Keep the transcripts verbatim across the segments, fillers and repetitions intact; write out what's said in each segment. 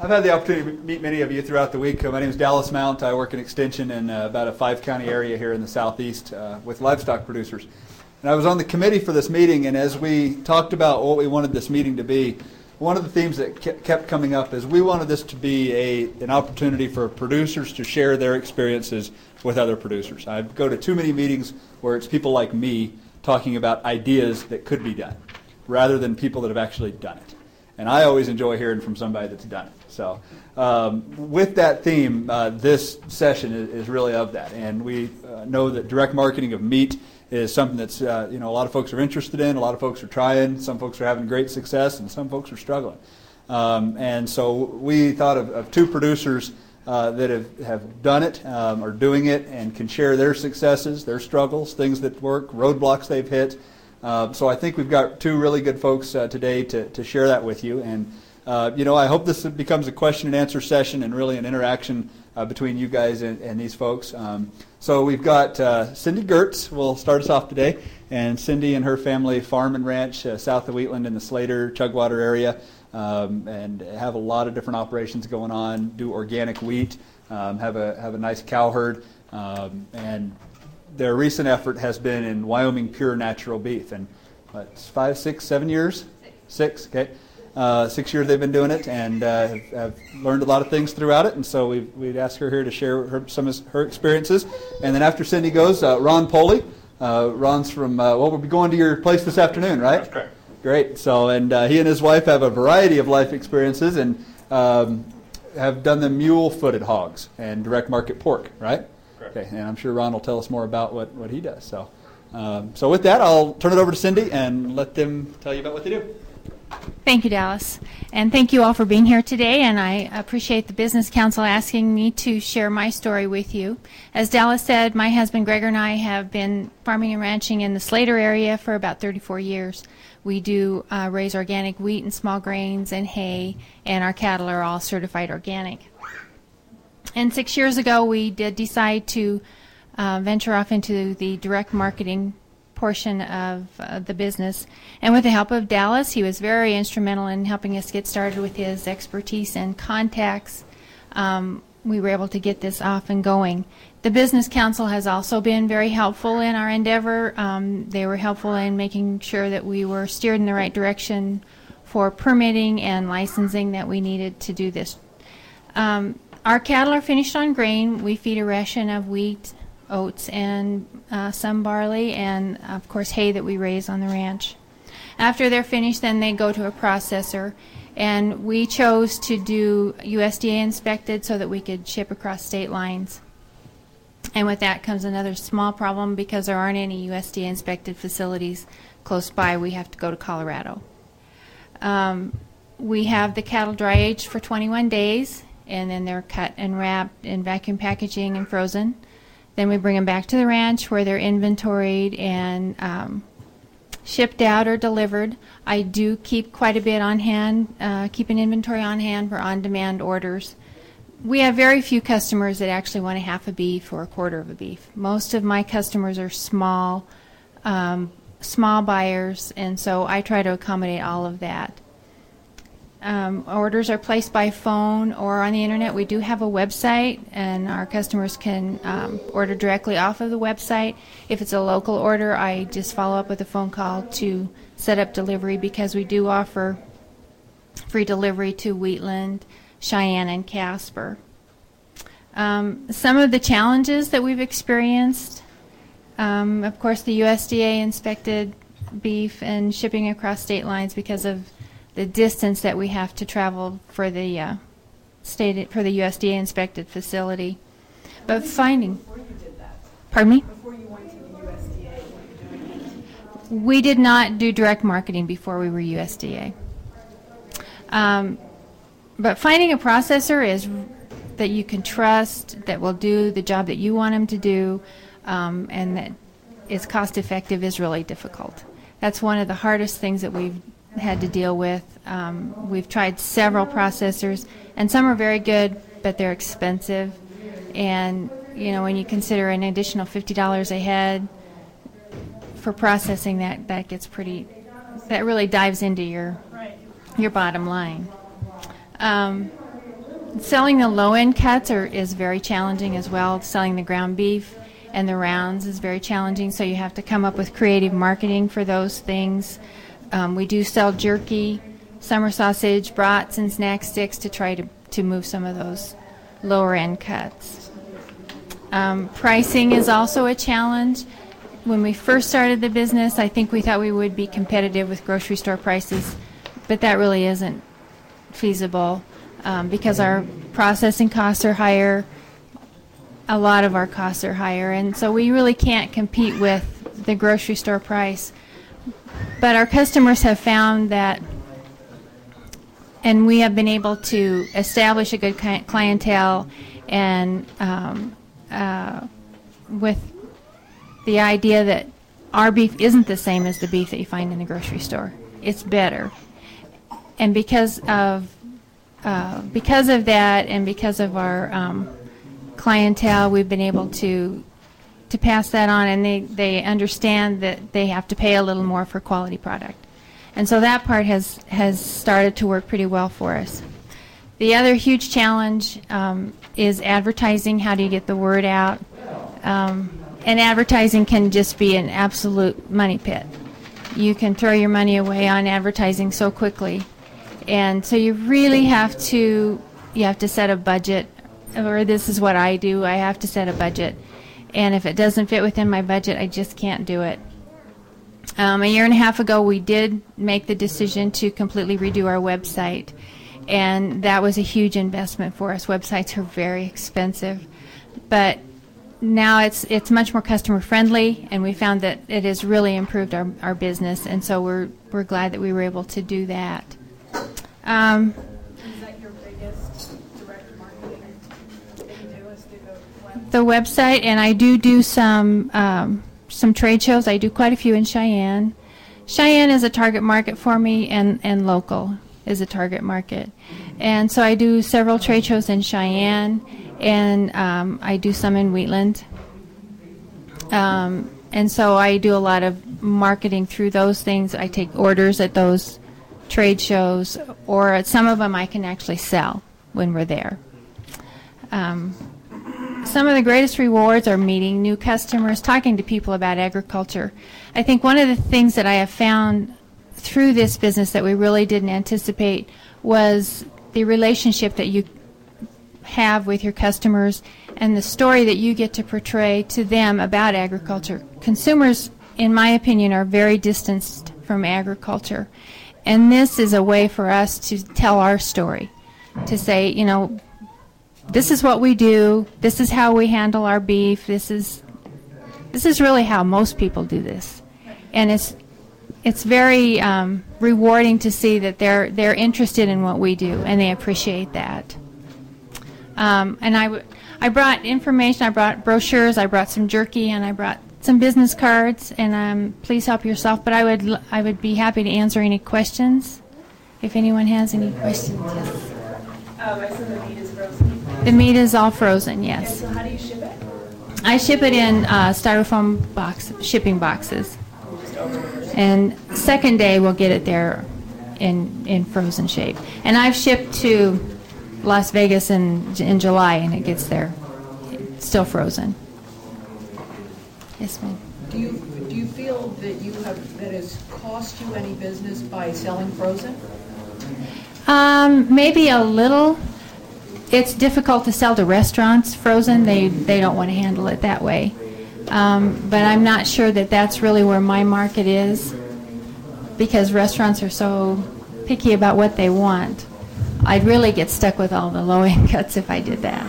I've had the opportunity to meet many of you throughout the week. Uh, my name is Dallas Mount. I work in Extension in uh, about a five-county area here in the southeast uh, with livestock producers. And I was on the committee for this meeting, and as we talked about what we wanted this meeting to be, one of the themes that kept coming up is we wanted this to be a an opportunity for producers to share their experiences with other producers. I go to too many meetings where it's people like me talking about ideas that could be done, rather than people that have actually done it. And I always enjoy hearing from somebody that's done it. So um, with that theme, uh, this session is, is really of that. And we uh, know that direct marketing of meat is something that's, uh, you know, a lot of folks are interested in, a lot of folks are trying, some folks are having great success, and some folks are struggling. Um, and so we thought of, of two producers uh, that have, have done it, um, are doing it, and can share their successes, their struggles, things that work, roadblocks they've hit. Uh, so I think we've got two really good folks uh, today to, to share that with you. And, uh, you know, I hope this becomes a question and answer session and really an interaction uh, between you guys and, and these folks. Um, so we've got uh, Cindy Gertz will start us off today. And Cindy and her family farm and ranch uh, south of Wheatland in the Slater, Chugwater area, um, and have a lot of different operations going on, do organic wheat, um, have a have a nice cow herd, um, and their recent effort has been in Wyoming pure natural beef, and what, five, six, seven years? Six, six okay. Uh, six years they've been doing it, and uh, have, have learned a lot of things throughout it, and so we've, we'd ask her here to share her, some of her experiences. And then after Cindy goes, uh, Ron Poley. Uh, Ron's from, uh, well, we'll be going to your place this afternoon, right? That's correct. Great. So, and uh, he and his wife have a variety of life experiences and um, have done the mule-footed hogs and direct market pork, right? Okay, and I'm sure Ron will tell us more about what, what he does. So, um, so with that, I'll turn it over to Cindy and let them tell you about what they do. Thank you, Dallas. And thank you all for being here today, and I appreciate the Business Council asking me to share my story with you. As Dallas said, my husband Gregor and I have been farming and ranching in the Slater area for about thirty-four years. We do uh, raise organic wheat and small grains and hay, and our cattle are all certified organic. And six years ago, we did decide to uh, venture off into the direct marketing portion of uh, the business. And with the help of Dallas, he was very instrumental in helping us get started with his expertise and contacts. Um, we were able to get this off and going. The Business Council has also been very helpful in our endeavor. Um, they were helpful in making sure that we were steered in the right direction for permitting and licensing that we needed to do this. Um, Our cattle are finished on grain. We feed a ration of wheat, oats, and uh, some barley, and of course hay that we raise on the ranch. After they're finished, then they go to a processor, and we chose to do U S D A inspected so that we could ship across state lines. And with that comes another small problem because there aren't any U S D A inspected facilities close by. We have to go to Colorado. Um, we have the cattle dry aged for twenty-one days. And then they're cut and wrapped in vacuum packaging and frozen. Then we bring them back to the ranch where they're inventoried and um, shipped out or delivered. I do keep quite a bit on hand, uh, keep an inventory on hand for on-demand orders. We have very few customers that actually want a half a beef or a quarter of a beef. Most of my customers are small, um, small buyers, and so I try to accommodate all of that. Um, orders are placed by phone or on the internet. We do have a website, and our customers can um, order directly off of the website. If it's a local order, I just follow up with a phone call to set up delivery because we do offer free delivery to Wheatland, Cheyenne, and Casper. Um, some of the challenges that we've experienced, um, of course, the U S D A inspected beef and shipping across state lines because of the distance that we have to travel for the uh, state for the U S D A inspected facility. But finding, before you did that, pardon me? before you went to the U S D A, what were you doing? We did not do direct marketing before we were U S D A. Um, but finding a processor is that you can trust, that will do the job that you want them to do, um, and that is cost effective is really difficult. That's one of the hardest things that we've had to deal with. Um, we've tried several processors, and some are very good, but they're expensive. And you know, when you consider an additional fifty dollars a head for processing, that that gets pretty. That really dives into your your bottom line. Um, selling the low-end cuts are, is very challenging as well. Selling the ground beef and the rounds is very challenging, so you have to come up with creative marketing for those things. Um, we do sell jerky, summer sausage, brats, and snack sticks to try to, to move some of those lower-end cuts. Um, pricing is also a challenge. When we first started the business, I think we thought we would be competitive with grocery store prices, but that really isn't feasible um, because our processing costs are higher. A lot of our costs are higher, and so we really can't compete with the grocery store price. But our customers have found that, and we have been able to establish a good cli- clientele, and um, uh, with the idea that our beef isn't the same as the beef that you find in the grocery store. It's better. And because of uh, because of that, and because of our um, clientele, we've been able to to pass that on, and they, they understand that they have to pay a little more for quality product. And so that part has, has started to work pretty well for us. The other huge challenge um, is advertising. How do you get the word out? Um, and advertising can just be an absolute money pit. You can throw your money away on advertising so quickly. And so you really have to, you have to set a budget, or this is what I do, I have to set a budget. And if it doesn't fit within my budget, I just can't do it. Um, a year and a half ago, we did make the decision to completely redo our website, and that was a huge investment for us. Websites are very expensive, but now it's it's much more customer friendly, and we found that it has really improved our, our business, and so we're we're glad that we were able to do that. Um, Is that your biggest direct marketing that you do, is through the web? the website, and I do do some um, some trade shows. I do quite a few in Cheyenne. Cheyenne is a target market for me, and, and local is a target market. And so I do several trade shows in Cheyenne, and um, I do some in Wheatland. Um, and so I do a lot of marketing through those things. I take orders at those trade shows, or at some of them I can actually sell when we're there. Um, some of the greatest rewards are meeting new customers, talking to people about agriculture. I think one of the things that I have found through this business that we really didn't anticipate was the relationship that you have with your customers and the story that you get to portray to them about agriculture. Consumers, in my opinion, are very distanced from agriculture. And this is a way for us to tell our story, to say, you know, this is what we do, this is how we handle our beef, this is this is really how most people do this. And it's it's very um, rewarding to see that they're they're interested in what we do, and they appreciate that. Um, and I, w- I brought information, I brought brochures, I brought some jerky, and I brought some business cards, and um, please help yourself. But I would l- I would be happy to answer any questions if anyone has any questions. Yes. Um, I said the meat is frozen. The meat is all frozen, And yes. so how do you ship it? I ship it in uh, styrofoam box shipping boxes, and second day we'll get it there in in frozen shape. And I've shipped to Las Vegas in in July, and it gets there still frozen. Yes, ma'am. Do you, do you feel that you have, that has cost you any business by selling frozen? Um, maybe a little. It's difficult to sell to restaurants frozen. They they don't want to handle it that way. Um, but I'm not sure that that's really where my market is, because restaurants are so picky about what they want. I'd really get stuck with all the low-end cuts if I did that.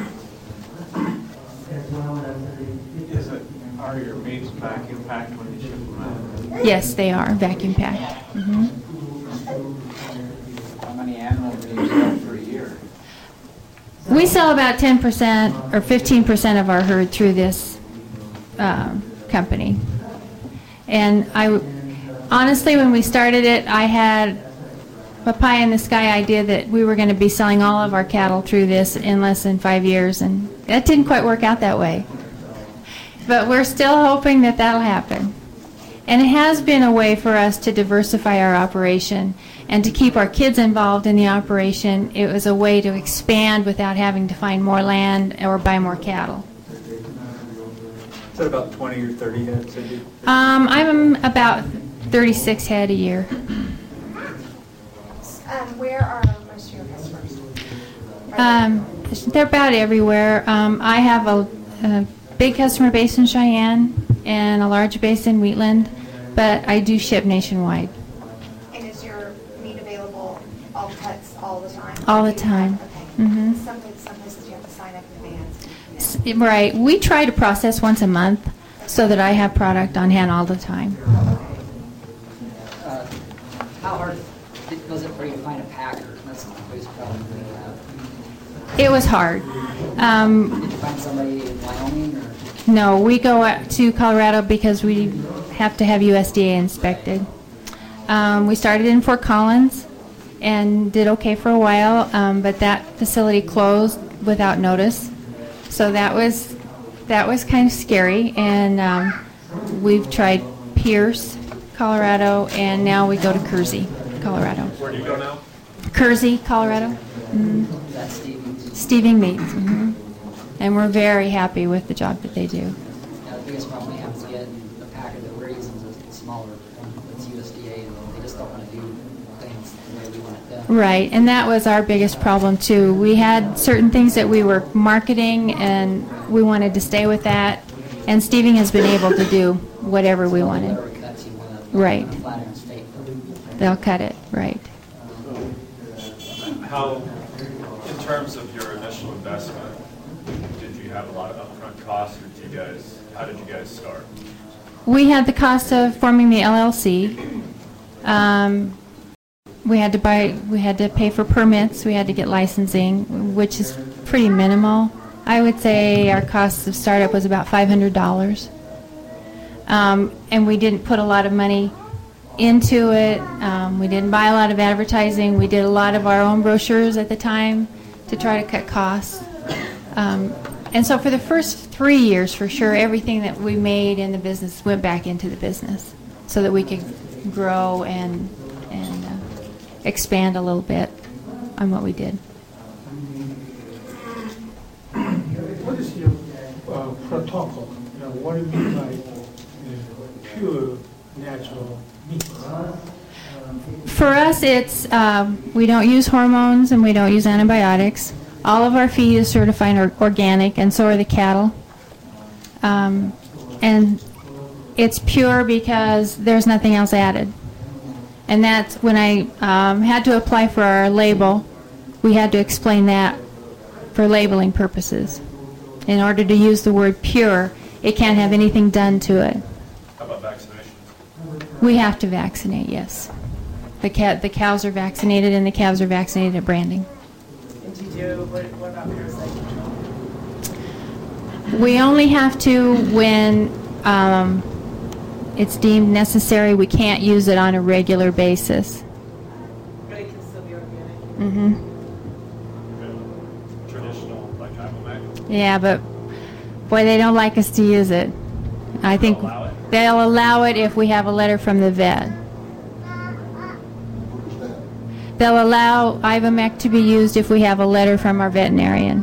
Is it, are your meats vacuum packed when you ship them out? Yes, they are vacuum packed. hmm How many animals do you sell per year? We sell about ten percent or fifteen percent of our herd through this um, company. And I, w- honestly, when we started it, I had a pie in the sky idea that we were going to be selling all of our cattle through this in less than five years, and that didn't quite work out that way. But we're still hoping that that'll happen. And it has been a way for us to diversify our operation And to keep our kids involved in the operation, it was a way to expand without having to find more land or buy more cattle. Is that about twenty or thirty head, Cindy? Um, I'm about thirty-six head a year. Um, where are most of your customers? Um, they're about everywhere. Um, I have a, a big customer base in Cheyenne and a large base in Wheatland, but I do ship nationwide. And is your meat available all cuts all the time? All the Do you time. have- Okay. Mhm. Some, some places you have to sign up in advance. S- Right. We try to process once a month so that I have product on hand all the time. Uh, How hard it- was it for you to find a packer? That's the biggest problem we have. It was hard. Um, Did you find somebody in Wyoming or? No, we go out to Colorado because we have to have U S D A inspected. Um, we started in Fort Collins and did okay for a while, um, but that facility closed without notice. So that was that was kind of scary. And um, we've tried Pierce, Colorado, and now we go to Kersey, Colorado. Where do you go now? Kersey, Colorado. Mhm. That's Stevens. Steving Meats. Mhm. And we're very happy with the job that they do. Yeah, the biggest problem we have is getting the packer that we're using is a smaller one. It's U S D A, and they just don't want to do things the way we want it done. Right, and that was our biggest problem too. We had certain things that we were marketing, and we wanted to stay with that. And Steving has been able to do whatever we wanted. Whatever cuts you want to. Right. Flatiron State. They'll cut it, right. How, in terms of your initial investment, did you have a lot of upfront costs, or did you guys, how did you guys start? We had the cost of forming the L L C. Um, we had to buy, we had to pay for permits. We had to get licensing, which is pretty minimal. I would say our cost of startup was about five hundred dollars. Um, and we didn't put a lot of money into it. Um, we didn't buy a lot of advertising. We did a lot of our own brochures at the time to try to cut costs. Um, and so for the first three years, for sure, everything that we made in the business went back into the business so that we could grow and and uh, expand a little bit on what we did. What is your uh, protocol? You know, what do you mean by uh, pure natural meat? For us, it's um, we don't use hormones and we don't use antibiotics. All of our feed is certified or organic, and so are the cattle. Um, and it's pure because there's nothing else added. And that's when I um, had to apply for our label, we had to explain that for labeling purposes. In order to use the word pure, it can't have anything done to it. How about vaccinations? We have to vaccinate, yes. The cat, the cows are vaccinated, and the calves are vaccinated at branding. And do you do, what, what about parasite control? We only have to when um, it's deemed necessary. We can't use it on a regular basis. But it can still be organic? Mm-hmm. Traditional, like Ivomec? Yeah, but boy, they don't like us to use it. I think They'll allow it? they'll allow it if we have a letter from the vet. They'll allow Ivomec to be used if we have a letter from our veterinarian.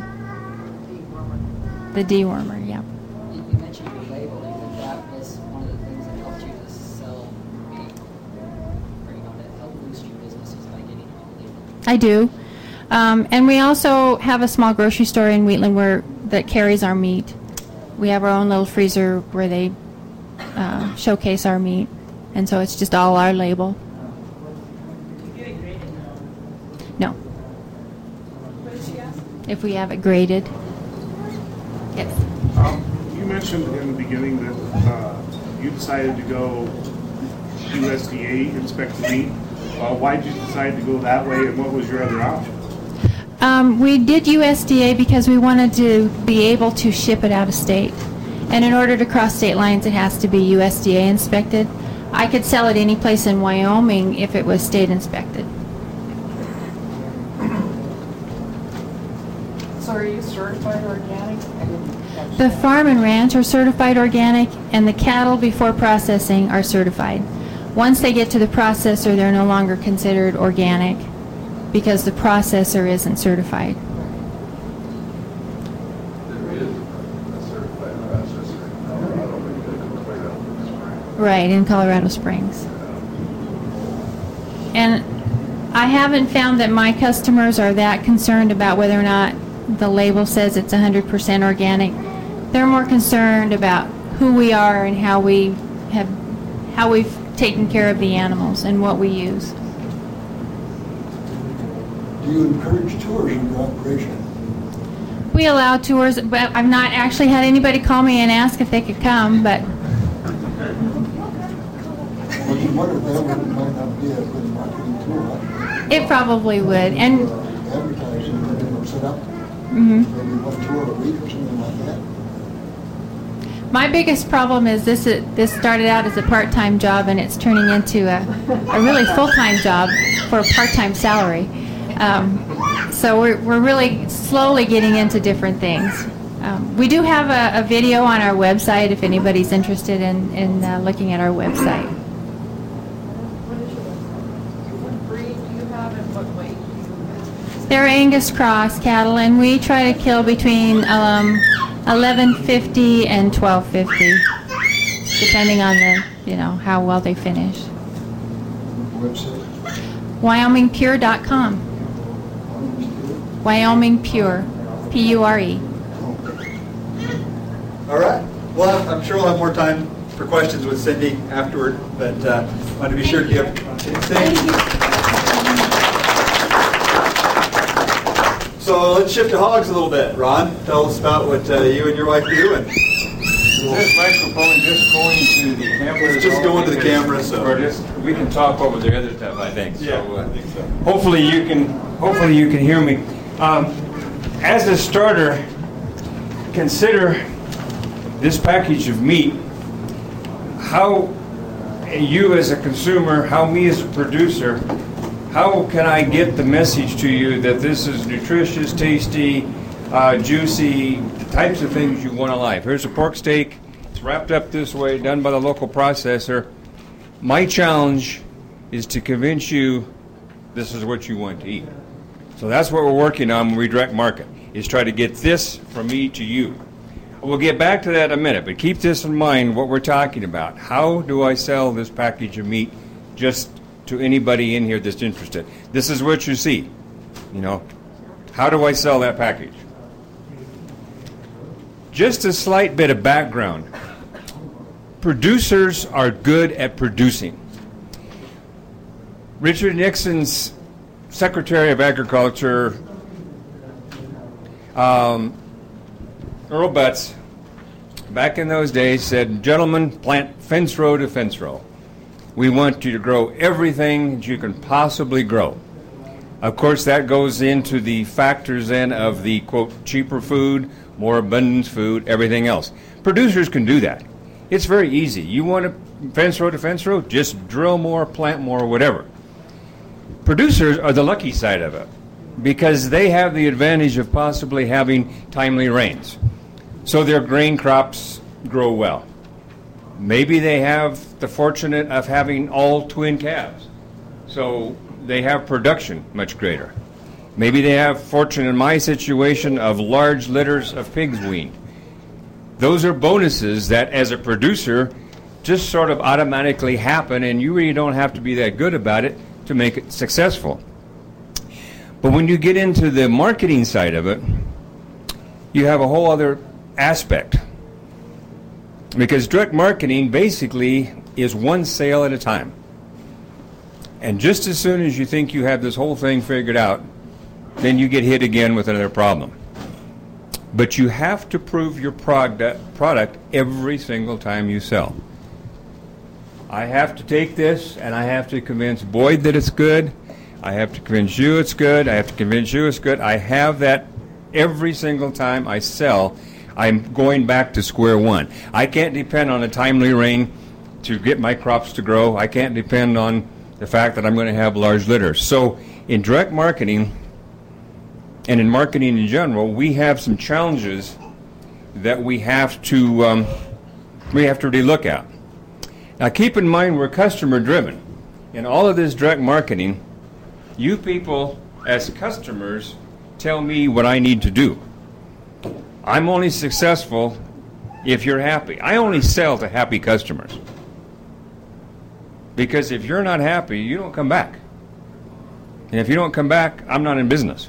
The dewormer, yeah. You you mentioned your labeling, that that was one of the things that helped you to sell meat, or, you know, that helped boost your businesses by getting it on label. I do. Um, and we also have a small grocery store in Wheatland where that carries our meat. We have our own little freezer where they uh, showcase our meat. And so it's just all our label. Do you get it graded? No. What did she ask? If we have it graded. Yes. Um, you mentioned in the beginning that uh, you decided to go U S D A inspect the meat. Uh, why did you decide to go that way, and what was your other option? Um, we did U S D A because we wanted to be able to ship it out of state. And in order to cross state lines, it has to be U S D A inspected. I could sell it any place in Wyoming if it was state inspected. So are you certified organic? The farm and ranch are certified organic, and the cattle before processing are certified. Once they get to the processor, they're no longer considered organic because the processor isn't certified. There is a certified processor in Colorado, but you didn't play that with Springs. Right, in Colorado Springs. And I haven't found that my customers are that concerned about whether or not the label says it's one hundred percent organic. They're more concerned about who we are and how we have, how we've taken care of the animals and what we use. Do you encourage tours in your operation? We allow tours, but I've not actually had anybody call me and ask if they could come, but Well, you wonder if that might not be a good marketing tool. Huh? it probably would. And Advertising, you know, set up mhm. maybe one tour a week or something like that. My biggest problem is this is, this started out as a part-time job and it's turning into a, a really full-time job for a part-time salary. Um, so we're, we're really slowly getting into different things. Um, we do have a, a video on our website if anybody's interested in, in uh, looking at our website. What is your website? What breed do you have and what weight do you have? They're Angus cross cattle, and we try to kill between um, eleven fifty and twelve fifty, depending on the, you know, how well they finish. Website? Wyoming Pure dot com. Wyoming Pure, P U R E. All right. Well, I'm sure we'll have more time for questions with Cindy afterward, but uh, I want to be sure to give Cindy. So let's shift to hogs a little bit. Ron, tell us about what uh, you and your wife do. And Is this microphone just going to the camera? It's just going to the camera, so Or just, we can talk over the other stuff, I think. Yeah, So, uh, I think so. Hopefully you can, hopefully you can hear me. Um, as a starter, consider this package of meat, how you as a consumer, how me as a producer, how can I get the message to you that this is nutritious, tasty, uh, juicy, the types of things you want in life? Here's a pork steak. It's wrapped up this way, done by the local processor. My challenge is to convince you this is what you want to eat. So that's what we're working on when we direct market, is try to get this from me to you. We'll get back to that in a minute, but keep this in mind, what we're talking about. How do I sell this package of meat just to anybody in here that's interested? This is what you see. You know, how do I sell that package? Just a slight bit of background. Producers are good at producing. Richard Nixon's Secretary of Agriculture, um, Earl Butz, back in those days said, gentlemen, plant fence row to fence row. We want you to grow everything that you can possibly grow. Of course, that goes into the factors then of the, quote, cheaper food, more abundance food, everything else. Producers can do that. It's very easy. You want to fence row to fence row, just drill more, plant more, whatever. Producers are the lucky side of it because they have the advantage of possibly having timely rains. So their grain crops grow well. Maybe they have the fortunate of having all twin calves. So they have production much greater. Maybe they have fortune in my situation of large litters of pigs weaned. Those are bonuses that as a producer just sort of automatically happen, and you really don't have to be that good about it to make it successful. But when you get into the marketing side of it, you have a whole other aspect. Because direct marketing basically is one sale at a time. And just as soon as you think you have this whole thing figured out, then you get hit again with another problem. But you have to prove your product, product every single time you sell. I have to take this and I have to convince Boyd that it's good. I have to convince you it's good. I have to convince you it's good. I have that every single time I sell. I'm going back to square one. I can't depend on a timely rain to get my crops to grow. I can't depend on the fact that I'm going to have large litters. So in direct marketing and in marketing in general, we have some challenges that we have to um, we have to really look at. Now keep in mind we're customer driven. In all of this direct marketing, you people as customers tell me what I need to do. I'm only successful if you're happy. I only sell to happy customers. Because if you're not happy, you don't come back. And if you don't come back, I'm not in business.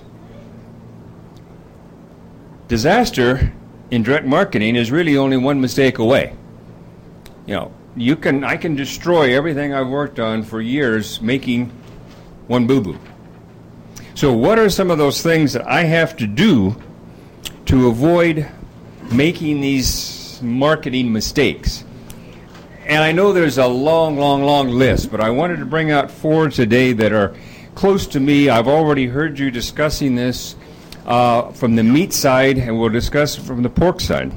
Disaster in direct marketing is really only one mistake away. You know, you can I can destroy everything I've worked on for years making one boo-boo. So what are some of those things that I have to do to avoid making these marketing mistakes? And I know there's a long, long, long list, but I wanted to bring out four today that are close to me. I've already heard you discussing this uh, from the meat side, and we'll discuss it from the pork side.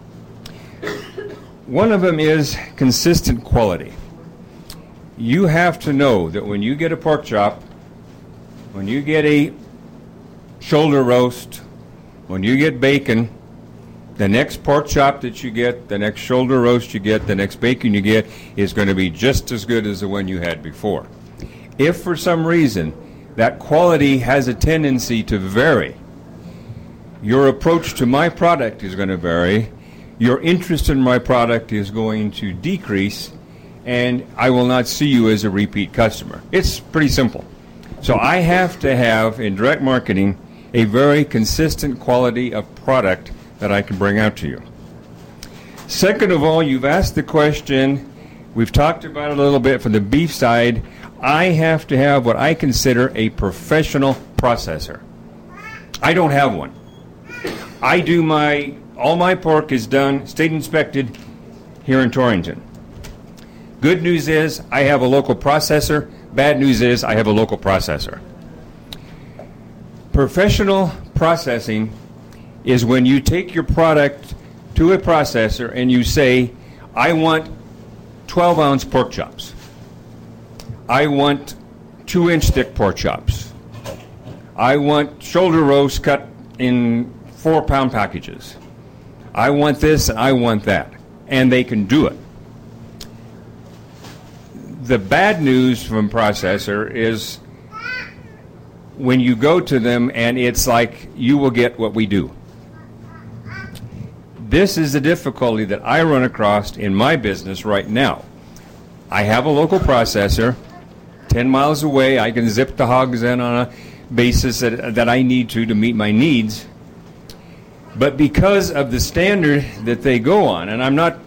One of them is consistent quality. You have to know that when you get a pork chop, when you get a shoulder roast, when you get bacon, the next pork chop that you get, the next shoulder roast you get, the next bacon you get is going to be just as good as the one you had before. If for some reason that quality has a tendency to vary, your approach to my product is going to vary, your interest in my product is going to decrease, and I will not see you as a repeat customer. It's pretty simple. So I have to have, in direct marketing, a very consistent quality of product that I can bring out to you. Second of all, you've asked the question, we've talked about it a little bit from the beef side, I have to have what I consider a professional processor. I don't have one. I do my, all my pork is done, state inspected here in Torrington. Good news is I have a local processor. Bad news is I have a local processor. Professional processing is when you take your product to a processor and you say, I want twelve ounce pork chops. I want two inch thick pork chops. I want shoulder roast cut in four pound packages. I want this and I want that. And they can do it. The bad news from processor is when you go to them and it's like, you will get what we do. This is the difficulty that I run across in my business right now. I have a local processor. ten miles away, I can zip the hogs in on a basis that, that I need to to meet my needs. But because of the standard that they go on, and I'm not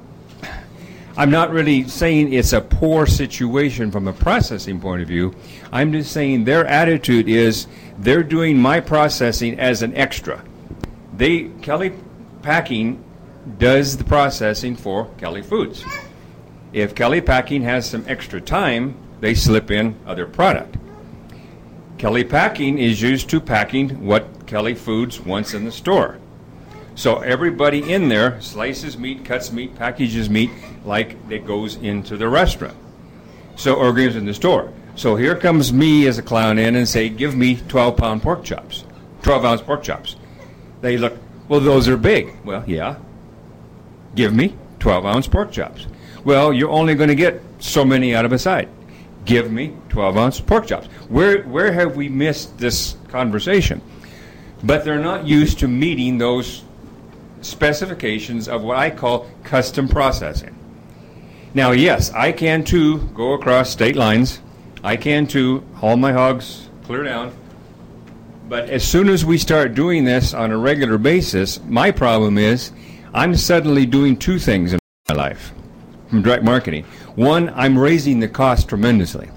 I'm not really saying it's a poor situation from a processing point of view. I'm just saying their attitude is they're doing my processing as an extra. They Kelly Packing does the processing for Kelly Foods. If Kelly Packing has some extra time, they slip in other product. Kelly Packing is used to packing what Kelly Foods wants in the store. So everybody in there slices meat, cuts meat, packages meat like it goes into the restaurant. So, or goes in the store. So here comes me as a clown in and say, give me twelve pound pork chops, twelve ounce pork chops. They look, well, those are big. Well, yeah. Give me twelve ounce pork chops. Well, you're only going to get so many out of a side. Give me twelve ounce pork chops. Where where have we missed this conversation? But they're not used to meeting those specifications of what I call custom processing. Now, yes, I can too go across state lines. I can too haul my hogs clear down. But as soon as we start doing this on a regular basis, my problem is I'm suddenly doing two things in my life from direct marketing. One, I'm raising the cost tremendously.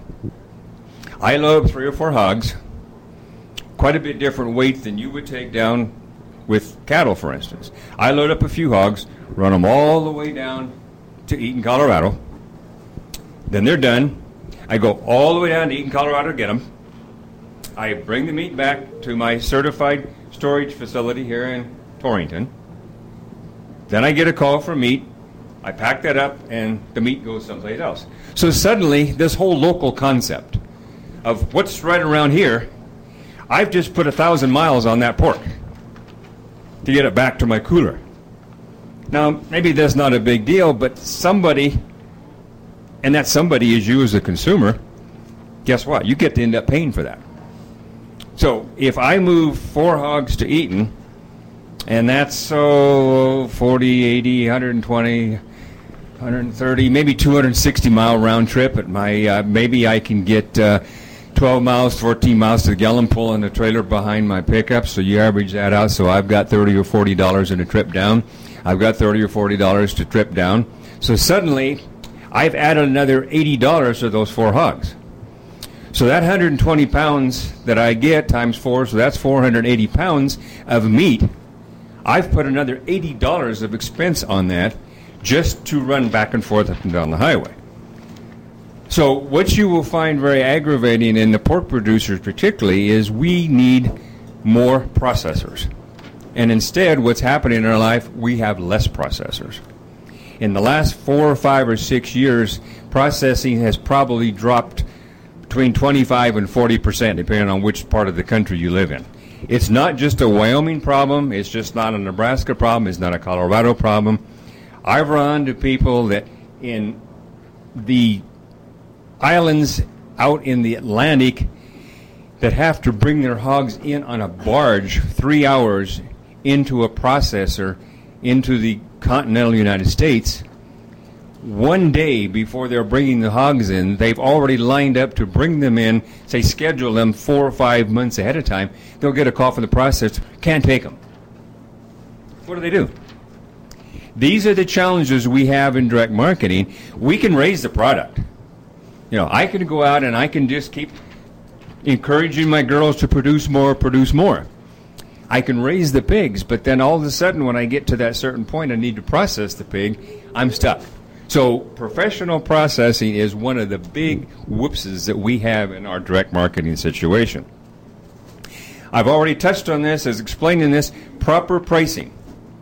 I load up three or four hogs, quite a bit different weight than you would take down with cattle, for instance. I load up a few hogs, run them all the way down to Eaton, Colorado. Then they're done. I go all the way down to Eaton, Colorado to get them. I bring the meat back to my certified storage facility here in Torrington. Then I get a call for meat. I pack that up, and the meat goes someplace else. So suddenly, this whole local concept of what's right around here, I've just put a thousand miles on that pork to get it back to my cooler. Now, maybe that's not a big deal, but somebody and that somebody is you as a consumer, guess what? You get to end up paying for that. So if I move four hogs to Eaton, and that's so forty, eighty, one hundred twenty, one hundred thirty, maybe two hundred sixty mile round trip at my, uh, maybe I can get uh, twelve miles, fourteen miles to the gallon pulling a trailer behind my pickup, so you average that out, so I've got thirty or forty dollars in a trip down. I've got thirty or forty dollars to trip down. So suddenly, I've added another eighty dollars to those four hogs. So that one hundred twenty pounds that I get times four, so that's four hundred eighty pounds of meat. I've put another eighty dollars of expense on that just to run back and forth up and down the highway. So what you will find very aggravating in the pork producers particularly is we need more processors. And instead, what's happening in our life, we have less processors. In the last four or five or six years, processing has probably dropped between twenty-five and forty percent, depending on which part of the country you live in. It's not just a Wyoming problem. It's just not a Nebraska problem. It's not a Colorado problem. I've run into people that in the islands out in the Atlantic that have to bring their hogs in on a barge three hours into a processor into the continental United States. One day before they're bringing the hogs in, they've already lined up to bring them in, say schedule them four or five months ahead of time. They'll get a call from the processor, can't take them. What do they do? These are the challenges we have in direct marketing. We can raise the product. You know, I can go out and I can just keep encouraging my girls to produce more, produce more. I can raise the pigs, but then all of a sudden when I get to that certain point I need to process the pig, I'm stuck. So professional processing is one of the big whoopses that we have in our direct marketing situation. I've already touched on this as explaining this, proper pricing.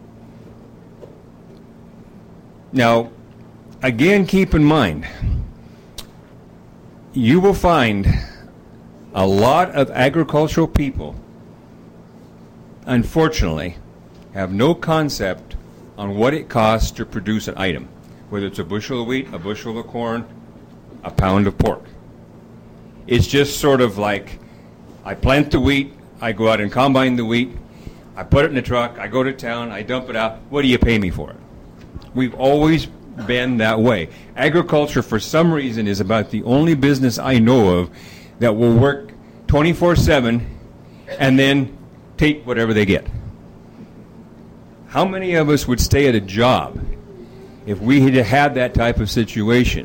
Now, again, keep in mind, you will find a lot of agricultural people, unfortunately, have no concept on what it costs to produce an item, whether it's a bushel of wheat, a bushel of corn, a pound of pork. It's just sort of like, I plant the wheat, I go out and combine the wheat, I put it in the truck, I go to town, I dump it out, what do you pay me for it? We've always been that way. Agriculture, for some reason, is about the only business I know of that will work twenty-four seven and then take whatever they get. How many of us would stay at a job if we had had that type of situation?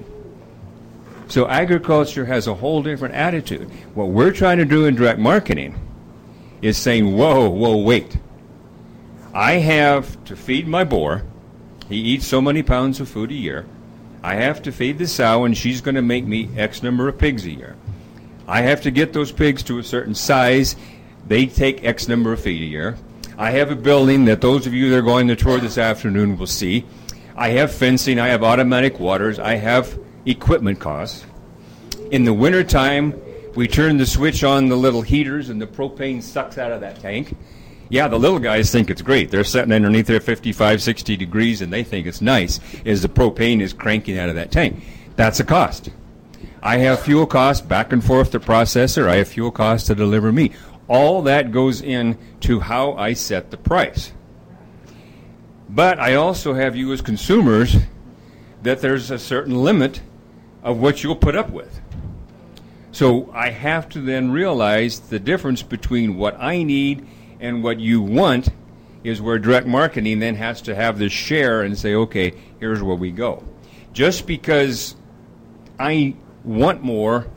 So agriculture has a whole different attitude. What we're trying to do in direct marketing is saying, whoa, whoa, wait. I have to feed my boar. He eats so many pounds of food a year. I have to feed the sow, and she's going to make me X number of pigs a year. I have to get those pigs to a certain size. They take X number of feet a year. I have a building that those of you that are going to tour this afternoon will see. I have fencing. I have automatic waters. I have equipment costs. In the wintertime, we turn the switch on the little heaters, and the propane sucks out of that tank. Yeah, the little guys think it's great. They're sitting underneath there fifty-five, sixty degrees, and they think it's nice as the propane is cranking out of that tank. That's a cost. I have fuel costs back and forth to processor. I have fuel costs to deliver meat. All that goes into how I set the price. But I also have you as consumers that there's a certain limit of what you'll put up with. So I have to then realize the difference between what I need and what you want is where direct marketing then has to have this share and say, okay, here's where we go. Just because I want more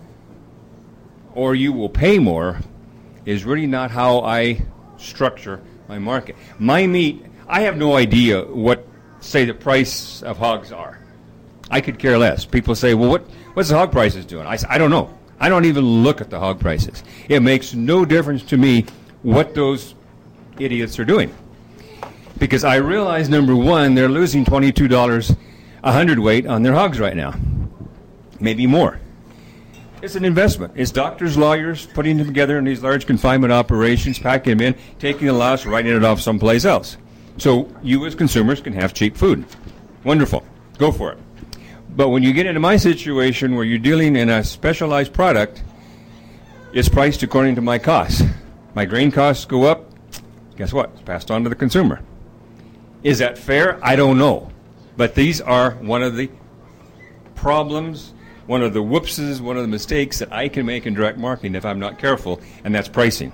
or you will pay more is really not how I structure my market. My meat, I have no idea what, say, the price of hogs are. I could care less. People say, well, what, what's the hog prices doing? I say, I don't know. I don't even look at the hog prices. It makes no difference to me what those idiots are doing. Because I realize, number one, they're losing twenty-two dollars a hundredweight on their hogs right now. Maybe more. It's an investment. It's doctors, lawyers putting them together in these large confinement operations, packing them in, taking the loss, writing it off someplace else. So you as consumers can have cheap food. Wonderful. Go for it. But when you get into my situation where you're dealing in a specialized product, it's priced according to my costs. My grain costs go up, guess what? It's passed on to the consumer. Is that fair? I don't know. But these are one of the problems, one of the whoopses, one of the mistakes that I can make in direct marketing if I'm not careful, and that's pricing.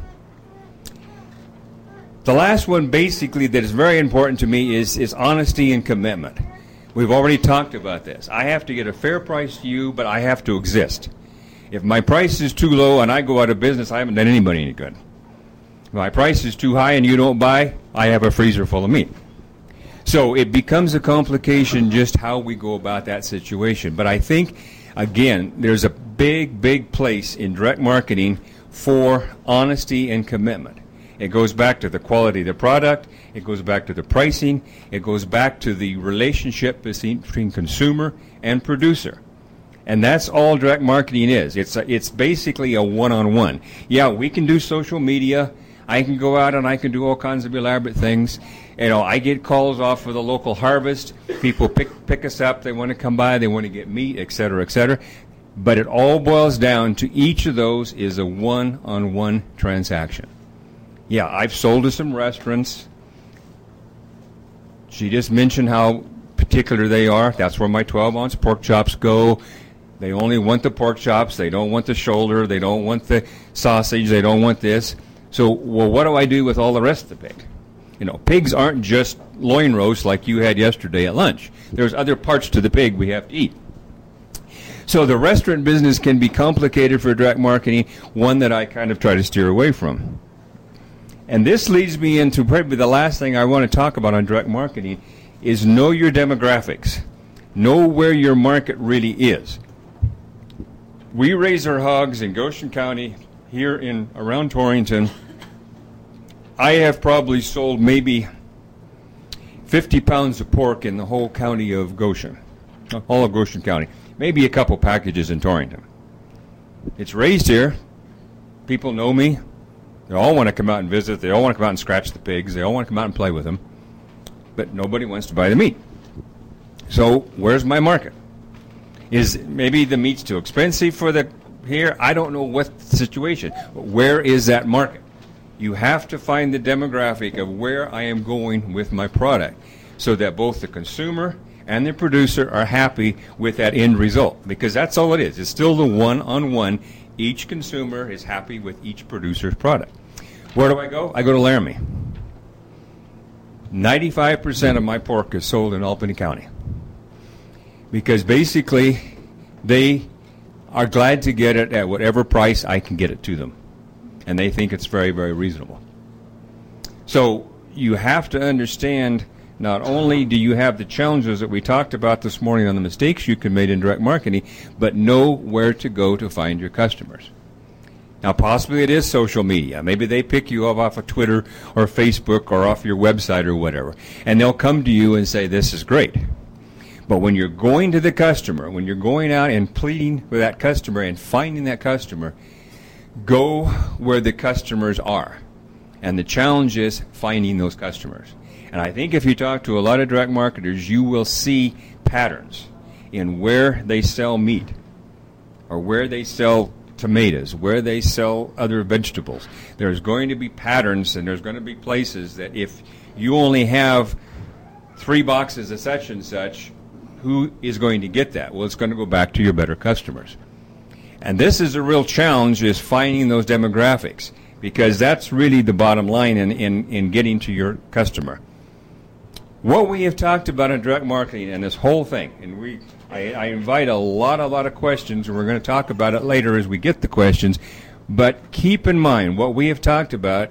The last one basically that is very important to me is, is honesty and commitment. We've already talked about this. I have to get a fair price to you, but I have to exist. If my price is too low and I go out of business, I haven't done anybody any good. If my price is too high and you don't buy, I have a freezer full of meat. So it becomes a complication just how we go about that situation. But I think, again, there's a big, big place in direct marketing for honesty and commitment. It goes back to the quality of the product. It goes back to the pricing. It goes back to the relationship between consumer and producer. And that's all direct marketing is. It's a, it's basically a one-on-one. Yeah, we can do social media. I can go out and I can do all kinds of elaborate things. You know, I get calls off of the local harvest. People pick pick us up. They want to come by. They want to get meat, et cetera, et cetera. But it all boils down to each of those is a one-on-one transaction. Yeah, I've sold to some restaurants. She just mentioned how particular they are. That's where my twelve-ounce pork chops go. They only want the pork chops. They don't want the shoulder. They don't want the sausage. They don't want this. So, well, what do I do with all the rest of the pig? You know, pigs aren't just loin roast like you had yesterday at lunch. There's other parts to the pig we have to eat. So the restaurant business can be complicated for direct marketing, one that I kind of try to steer away from. And this leads me into probably the last thing I want to talk about on direct marketing is know your demographics. Know where your market really is. We raise our hogs in Goshen County, here in around Torrington. I have probably sold maybe fifty pounds of pork in the whole county of Goshen, all of Goshen County. Maybe a couple packages in Torrington. It's raised here. People know me. They all want to come out and visit. They all want to come out and scratch the pigs. They all want to come out and play with them. But nobody wants to buy the meat. So where's my market? Is maybe the meat's too expensive for the here? I don't know what the situation. But where is that market? You have to find the demographic of where I am going with my product so that both the consumer and the producer are happy with that end result, because that's all it is. It's still the one-on-one. Each consumer is happy with each producer's product. Where do I go? I go to Laramie. ninety-five percent of my pork is sold in Albany County because basically they are glad to get it at whatever price I can get it to them, and they think it's very, very reasonable. So you have to understand, not only do you have the challenges that we talked about this morning on the mistakes you can make in direct marketing, but know where to go to find your customers. Now, possibly it is social media. Maybe they pick you up off of Twitter or Facebook or off your website or whatever, and they'll come to you and say, this is great. But when you're going to the customer, when you're going out and pleading with that customer and finding that customer, go where the customers are. And the challenge is finding those customers. And I think if you talk to a lot of direct marketers, you will see patterns in where they sell meat or where they sell tomatoes, where they sell other vegetables. There's going to be patterns, and there's going to be places that if you only have three boxes of such and such, who is going to get that? Well, it's going to go back to your better customers. And this is a real challenge, is finding those demographics, because that's really the bottom line in, in, in getting to your customer. What we have talked about in direct marketing and this whole thing, and we, I, I invite a lot, a lot of questions, and we're going to talk about it later as we get the questions, but keep in mind what we have talked about,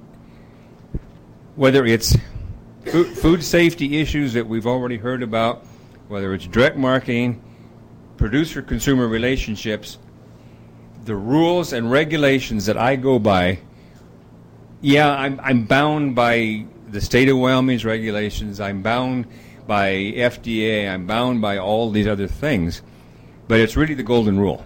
whether it's food, food safety issues that we've already heard about, whether it's direct marketing, producer-consumer relationships, the rules and regulations that I go by, yeah, I'm, I'm bound by the state of Wyoming's regulations, I'm bound by F D A, I'm bound by all these other things, but it's really the golden rule.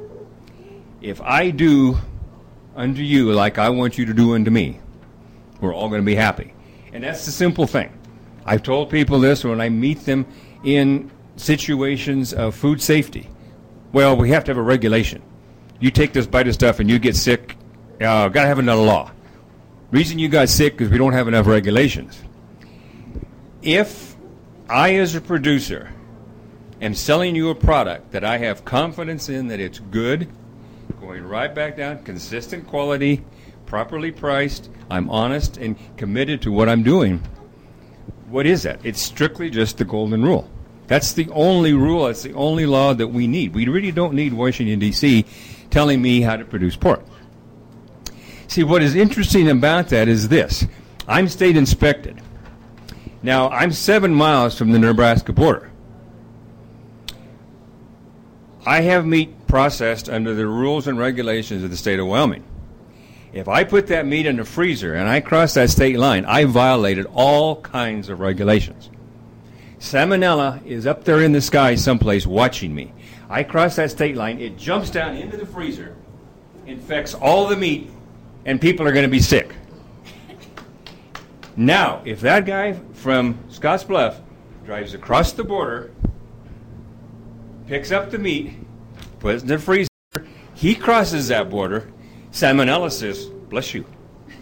If I do unto you like I want you to do unto me, we're all going to be happy. And that's the simple thing. I've told people this when I meet them in situations of food safety. Well, we have to have a regulation. You take this bite of stuff and you get sick, uh, got to have another law. Reason you got sick is we don't have enough regulations. If I, as a producer, am selling you a product that I have confidence in that it's good, going right back down, consistent quality, properly priced, I'm honest and committed to what I'm doing, what is that? It's strictly just the golden rule. That's the only rule, that's the only law that we need. We really don't need Washington, D C telling me how to produce pork. See, what is interesting about that is this. I'm state inspected. Now, I'm seven miles from the Nebraska border. I have meat processed under the rules and regulations of the state of Wyoming. If I put that meat in the freezer and I cross that state line, I violated all kinds of regulations. Salmonella is up there in the sky someplace watching me. I cross that state line, it jumps down into the freezer, infects all the meat, and people are going to be sick. Now, if that guy from Scottsbluff drives across the border, picks up the meat, puts it in the freezer, he crosses that border, Salmonella says, bless you.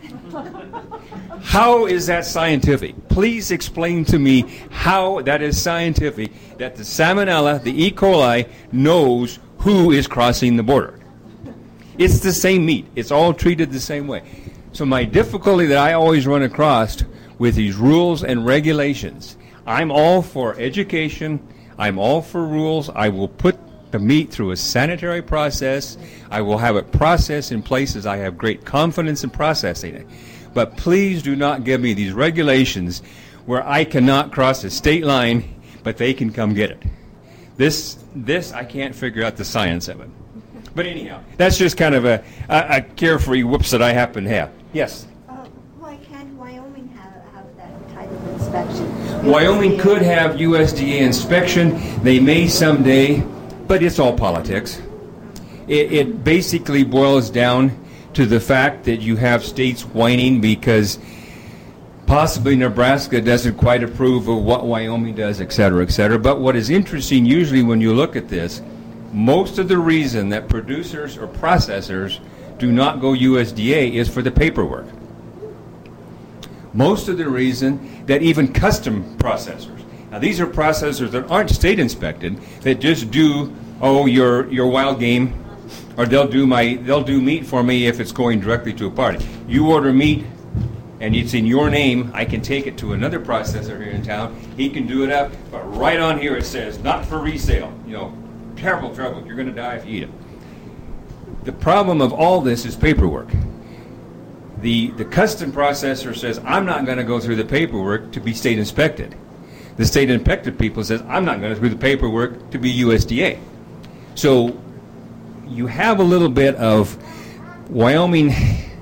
How is that scientific? Please explain to me how that is scientific that the Salmonella, the E. coli, knows who is crossing the border. It's the same meat. It's all treated the same way. So my difficulty that I always run across with these rules and regulations, I'm all for education. I'm all for rules. I will put the meat through a sanitary process. I will have it processed in places I have great confidence in processing it. But please do not give me these regulations where I cannot cross a state line, but they can come get it. This, this I can't figure out the science of it. But anyhow, that's just kind of a, a, a carefree whoops that I happen to have. Yes? Uh, why can't Wyoming have, have that type of inspection? Wyoming could have U S D A inspection. They may someday, but it's all politics. It, it basically boils down to the fact that you have states whining because possibly Nebraska doesn't quite approve of what Wyoming does, et cetera, et cetera. But what is interesting, usually when you look at this, most of the reason that producers or processors do not go U S D A is for the paperwork. Most of the reason that even custom processors, now these are processors that aren't state inspected, that just do, oh, your your wild game, or they'll do my they'll do meat for me if it's going directly to a party. You order meat and it's in your name, I can take it to another processor here in town. He can do it up, but right on here it says not for resale. You know, terrible trouble. You're going to die if you eat it. The problem of all this is paperwork. The the custom processor says I'm not going to go through the paperwork to be state inspected. The state inspected people says I'm not going to go through the paperwork to be U S D A. So you have a little bit of Wyoming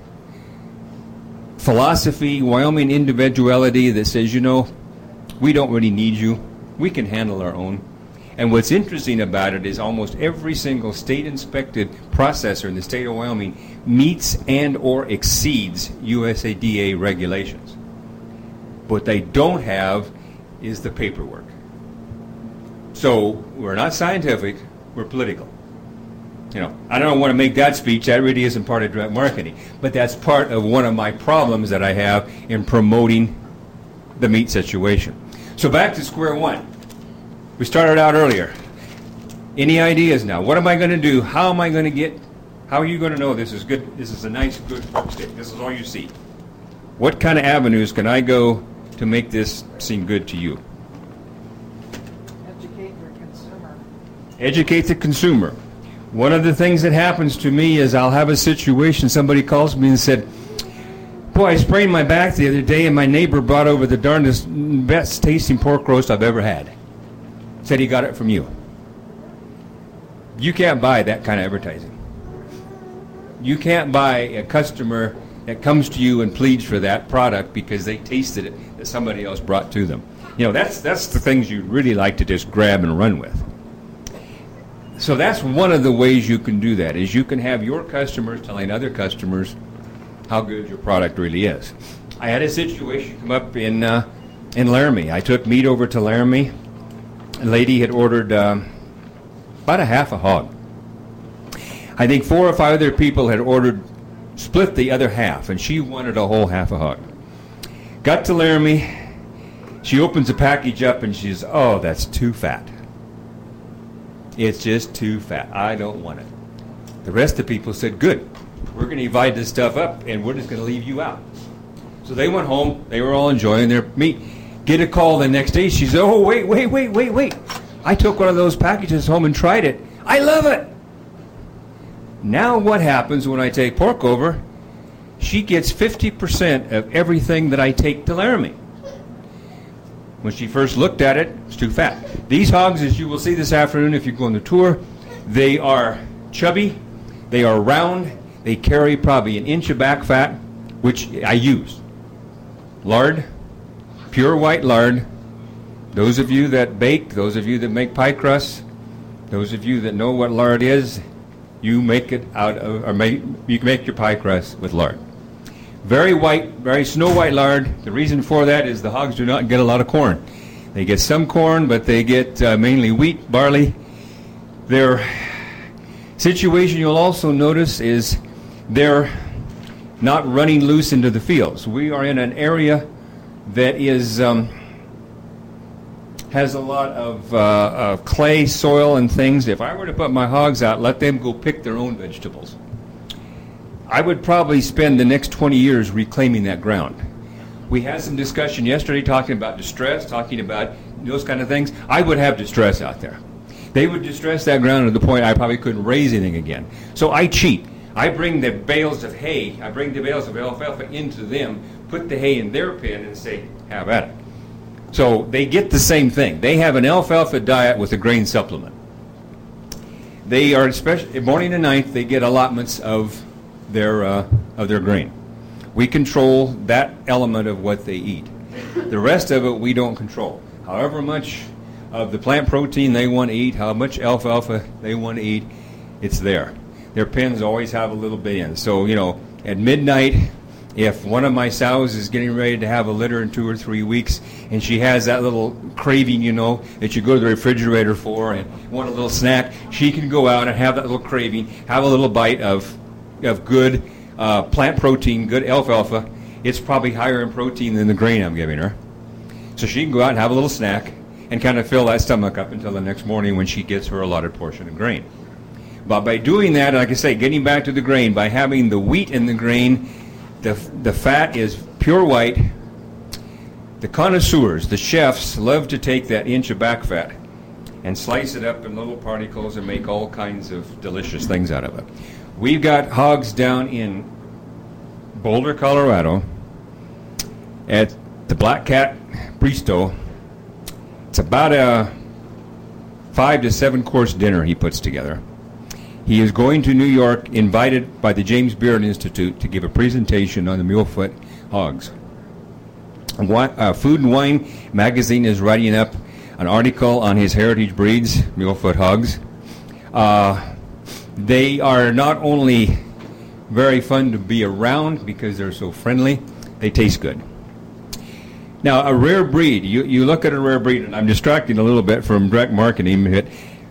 philosophy, Wyoming individuality that says, you know, we don't really need you. We can handle our own. And what's interesting about it is almost every single state-inspected processor in the state of Wyoming meets and or exceeds U S D A regulations. What they don't have is the paperwork. So we're not scientific, we're political. You know, I don't want to make that speech. That really isn't part of direct marketing. But that's part of one of my problems that I have in promoting the meat situation. So back to square one. We started out earlier. Any ideas now? What am I going to do? How am I going to get, how are you going to know this is good, this is a nice, good pork steak? This is all you see. What kind of avenues can I go to make this seem good to you? Educate your consumer. Educate the consumer. One of the things that happens to me is I'll have a situation, somebody calls me and said, boy, I sprained my back the other day and my neighbor brought over the darndest, best tasting pork roast I've ever had. Said he got it from you. You can't buy that kind of advertising. You can't buy a customer that comes to you and pleads for that product because they tasted it that somebody else brought to them. You know, that's that's the things you really like to just grab and run with. So that's one of the ways you can do that, is you can have your customers telling other customers how good your product really is. I had a situation come up in uh, in Laramie. I took meat over to Laramie. a lady had ordered um, about a half a hog. I think four or five other people had ordered, split the other half, and she wanted a whole half a hog. Got to Laramie. She opens the package up and she says, oh, that's too fat. It's just too fat. I don't want it. The rest of the people said, good. We're going to divide this stuff up and we're just going to leave you out. So they went home. They were all enjoying their meat. Get a call the next day. She said, oh, wait, wait, wait, wait, wait. I took one of those packages home and tried it. I love it. Now what happens when I take pork over? She gets fifty percent of everything that I take to Laramie. When she first looked at it, it's too fat. These hogs, as you will see this afternoon if you go on the tour, they are chubby, they are round, they carry probably an inch of back fat, which I use. Lard, pure white lard. Those of you that bake, those of you that make pie crusts, those of you that know what lard is, you make it out of, or make, you can make your pie crust with lard. Very white, very snow white lard. The reason for that is the hogs do not get a lot of corn. They get some corn, but they get uh, mainly wheat, barley. Their situation, you'll also notice, is they're not running loose into the fields. We are in an area that is um, has a lot of, uh, of clay, soil, and things. If I were to put my hogs out, let them go pick their own vegetables, I would probably spend the next twenty years reclaiming that ground. We had some discussion yesterday talking about distress, talking about those kind of things. I would have distress out there. They would distress that ground to the point I probably couldn't raise anything again. So I cheat. I bring the bales of hay, I bring the bales of alfalfa into them, put the hay in their pen and say, have at it. So they get the same thing. They have an alfalfa diet with a grain supplement. They are, especially morning and night, they get allotments of their uh, of their grain. We control that element of what they eat. The rest of it we don't control. However much of the plant protein they want to eat, how much alfalfa they want to eat, it's there. Their pens always have a little bit in. So, you know, at midnight, if one of my sows is getting ready to have a litter in two or three weeks, and she has that little craving, you know, that you go to the refrigerator for and want a little snack, she can go out and have that little craving, have a little bite of of good uh, plant protein, good alfalfa. It's probably higher in protein than the grain I'm giving her. So she can go out and have a little snack and kind of fill that stomach up until the next morning when she gets her allotted portion of grain. But by doing that, like I say, getting back to the grain, by having the wheat in the grain, the, the fat is pure white. The connoisseurs, the chefs, love to take that inch of back fat and slice it up in little particles and make all kinds of delicious things out of it. We've got hogs down in Boulder, Colorado, at the Black Cat Bristow. It's about a five to seven course dinner he puts together. He is going to New York, invited by the James Beard Institute to give a presentation on the Mulefoot hogs. Uh, Food and Wine magazine is writing up an article on his heritage breeds, Mulefoot hogs. Uh, They are not only very fun to be around because they're so friendly, they taste good. Now, a rare breed, you, you look at a rare breed, and I'm distracting a little bit from direct marketing, but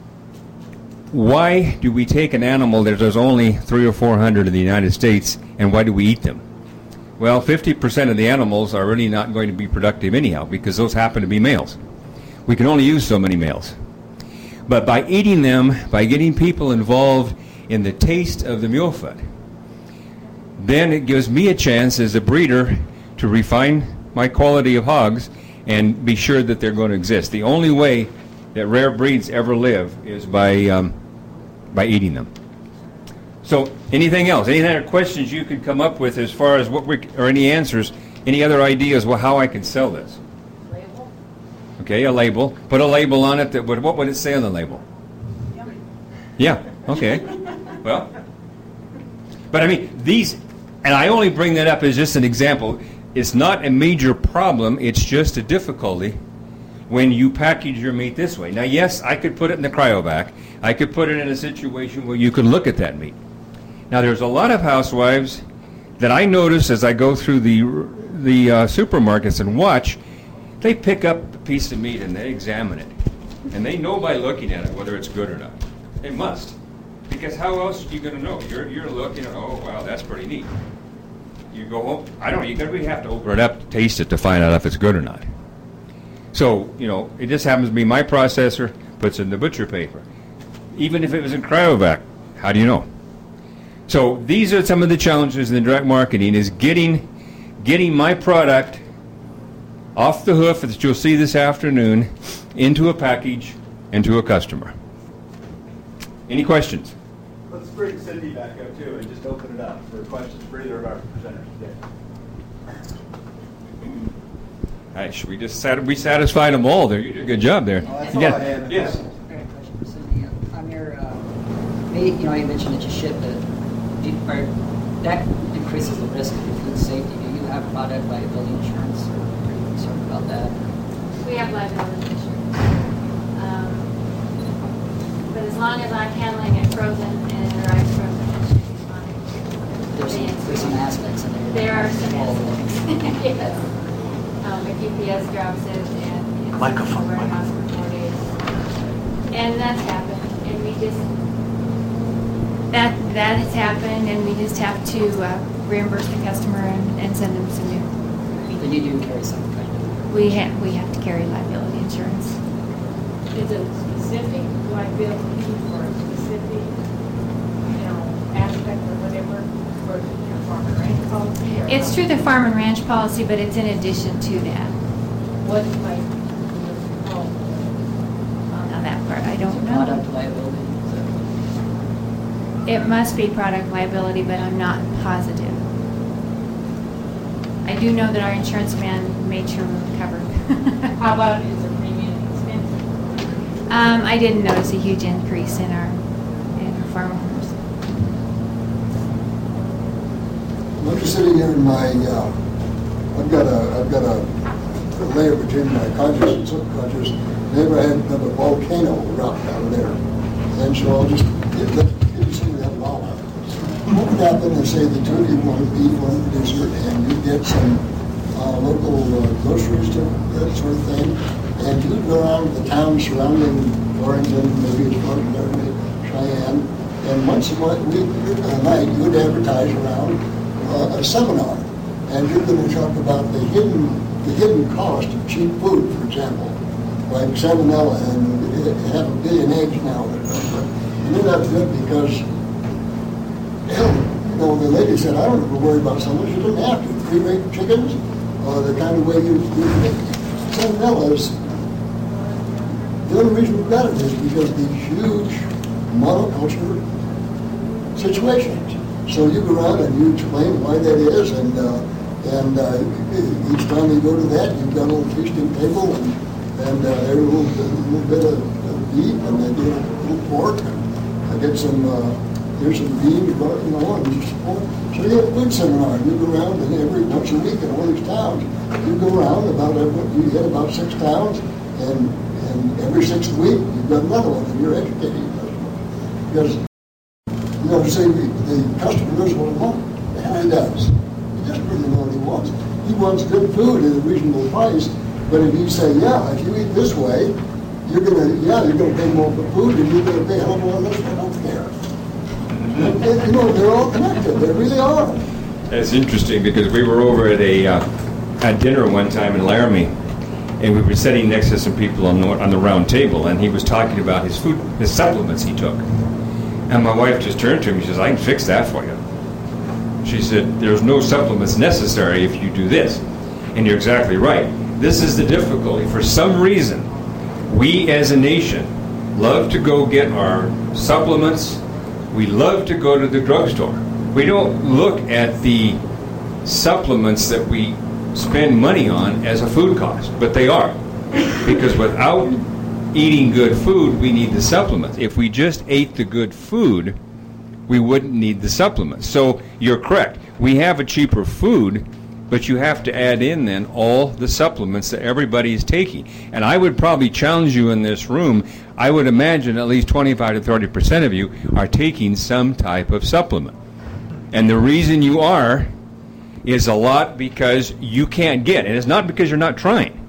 why do we take an animal that there's only three or four hundred in the United States, and why do we eat them? Well, fifty percent of the animals are really not going to be productive anyhow because those happen to be males. We can only use so many males. But by eating them, by getting people involved in the taste of the Mulefoot, then it gives me a chance as a breeder to refine my quality of hogs and be sure that they're going to exist. The only way that rare breeds ever live is by um, by eating them. So anything else? Any other questions you could come up with as far as what we, or any answers, any other ideas well, how I can sell this? Okay, a label. Put a label on it that would, what would it say on the label? Yummy. Yeah, okay. Well, but I mean, these, and I only bring that up as just an example. It's not a major problem, it's just a difficulty when you package your meat this way. Now, yes, I could put it in the cryovac. I could put it in a situation where you could look at that meat. Now, there's a lot of housewives that I notice as I go through the, the uh, supermarkets and watch. They pick up a piece of meat and they examine it. And they know by looking at it whether it's good or not. They must. Because how else are you going to know? You're, you're looking at, oh, wow, that's pretty neat. You go home, I don't know, you really have to open it up to taste it to find out if it's good or not. So, you know, it just happens to be my processor puts it in the butcher paper. Even if it was in cryovac, how do you know? So these are some of the challenges in direct marketing, is getting getting my product off the hoof that you'll see this afternoon into a package and to a customer. Any questions? Let's bring Cindy back up too and just open it up for questions for either of our presenters today. All right, should we just sat- we satisfied them all there? You did a good job there. Oh, that's all I had. Yes. Great question for Cindy. On your, uh, maybe, you know, you mentioned that you ship it. Do you, are, that increases the risk of your food safety. Do you have product liability insurance, or are you concerned about that? We have liability insurance. Um, but as long as I'm handling it frozen and it arrives frozen, it should be fine. There's some, there's some aspects in there. There are some aspects. Yes. Um, if U P S drops it and it's Microphone, in the warehouse for four days. And that's happened. And we just, that that has happened, and we just have to uh, reimburse the customer and, and send them some new. Then you do carry some kind of. We have we have to carry liability insurance. Is it specific liability for a specific, you know, aspect or whatever, or your farm and ranch policy? or It's through the farm and ranch policy, but it's in addition to that. What might, oh, Now that part I don't know. Product liability. It must be product liability, but I'm not positive. I do know that our insurance man made sure we were covered. how about is the premium expensive? um, I didn't notice a huge increase in our in our farm owners. I'm just sitting here in my, uh, I've got a, I've got a layer between my conscious and subconscious. Never had have a volcano erupt down there. And so I'll just give the, give you some of that lava. What would happen is, say, the two of you want to eat one dessert, and you get some uh, local uh, groceries, to that sort of thing, and you go around the town surrounding Warrington, maybe it's part of Laramie, Cheyenne, and once a month, week, a night, you would advertise around uh, a seminar, and you're going to talk about the hidden, the hidden cost of cheap food, for example, like salmonella, and it have a billion eggs now. And they're not good because, hell, you know, the lady said, I don't ever worry about salmonella. You didn't have to. Free-range chickens, uh, the kind of way you, you make salmonella is, the only reason we've got it is because of these huge monoculture situations. So you go around and you explain why that is, and uh, and uh, each time you go to that, you've got a little feasting table, and, and uh, every little, little bit of, of beef, and then you know, a little pork, and I get some, uh, here's some beans, you know, and just, so you have a food seminar, and you go around, and every once a week in all these towns, you go around about, you hit about six towns, and and every sixth week, you've got another one, and you're educating customers. Because, you know, say the, the customer knows what he wants. The hell he does. He doesn't really know what he wants. He wants good food at a reasonable price, but if you say, yeah, if you eat this way, you're going to, yeah, you're going to pay more for food, and you're going to pay a hell of a lot less for health care. You know, they're all connected. They really are. That's interesting, because we were over at a uh, at dinner one time in Laramie, and we were sitting next to some people on the, on the round table, and he was talking about his food, his supplements he took. And my wife just turned to him and she says, I can fix that for you. She said, there's no supplements necessary if you do this. And you're exactly right. This is the difficulty. For some reason, we as a nation love to go get our supplements. We love to go to the drugstore. We don't look at the supplements that we spend money on as a food cost, but they are. Because without eating good food, we need the supplements. If we just ate the good food, we wouldn't need the supplements. So you're correct. We have a cheaper food, but you have to add in then all the supplements that everybody is taking. And I would probably challenge you in this room, I would imagine at least twenty-five to thirty percent of you are taking some type of supplement. And the reason you are is a lot because you can't get, and it's not because you're not trying.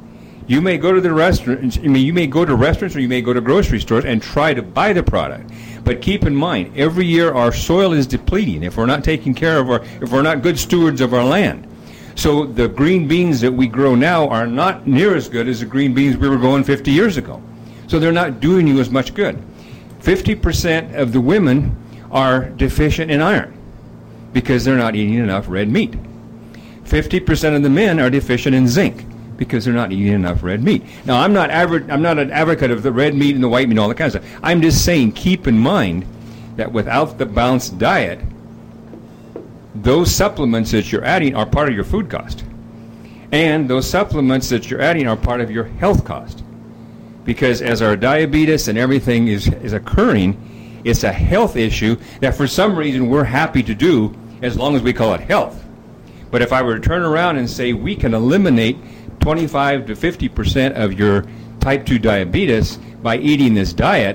You may go to the restaurant, I mean, you may go to restaurants or you may go to grocery stores and try to buy the product. But keep in mind, every year our soil is depleting if we're not taking care of our, if we're not good stewards of our land. So the green beans that we grow now are not near as good as the green beans we were growing fifty years ago. So they're not doing you as much good. fifty percent of the women are deficient in iron because they're not eating enough red meat. fifty percent of the men are deficient in zinc because they're not eating enough red meat. Now, I'm not adver- I'm not an advocate of the red meat and the white meat and all that kind of stuff. I'm just saying, keep in mind that without the balanced diet, those supplements that you're adding are part of your food cost. And those supplements that you're adding are part of your health cost. Because as our diabetes and everything is, is occurring, it's a health issue that for some reason we're happy to do as long as we call it health. But if I were to turn around and say we can eliminate twenty-five to fifty percent of your type two diabetes by eating this diet,